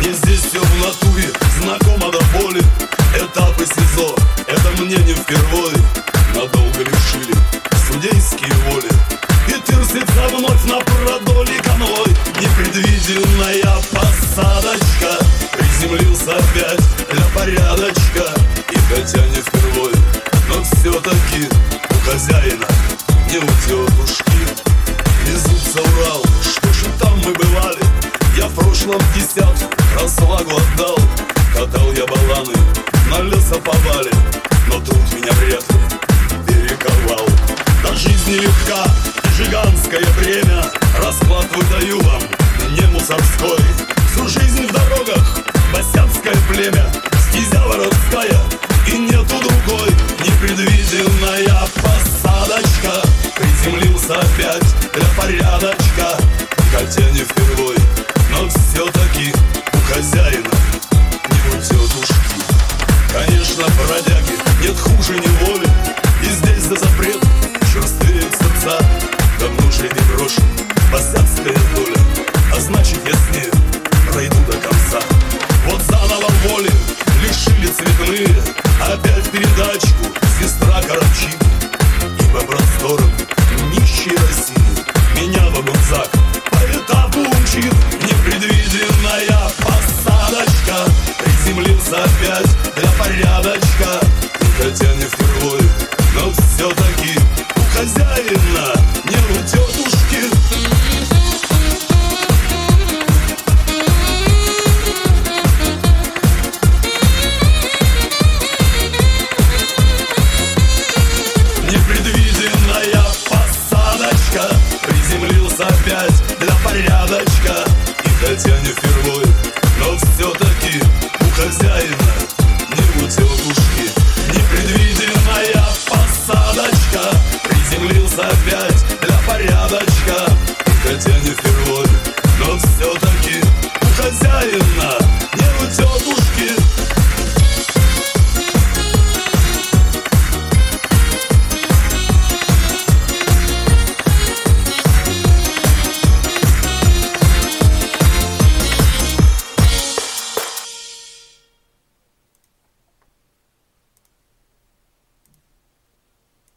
Мне здесь все в натуре, знакомо до боли. Этапы СИЗО, это мне не впервой. Надолго лишили судейские воли. И тырсится вновь на продоле конвой. Непредвиденная посадочка. Приземлился опять для порядочка. И хотя не впервой, но все-таки у хозяина не у тетушки. Везутся Урал, что ж и там мы бывали. Я в прошлом десятку расвагу отдал. Катал я баланы на лесоповале, но труд меня вряд ли перековал. Да жизнь нелегка, жиганское бремя. Расклад выдаю вам, не мусорской. Всю жизнь в дорогах, босяцкое племя. Стезя воровская, и нету другой. Непредвиденная посадочка. Приземлился опять для порядочка. Хотя не впервой, но все-таки у хозяина не у тетушки. Конечно, бродяги, нет хуже неволи. И здесь за запрет черствеют сердца. Давно же не брошен босяцкая доля. А значит, я с ней пройду до конца. Вот заново воли лишили цветные. Опять передачку сестра корочит. И по просторам нищей России меня вагонзак по этапу умчит. Непредвиденная посадочка. Приземлился опять для порядочка. И хотя не впервой, но все-таки у хозяина не у тетушки. Непредвиденная посадочка. Приземлился опять для порядочка. И хотя не впервой,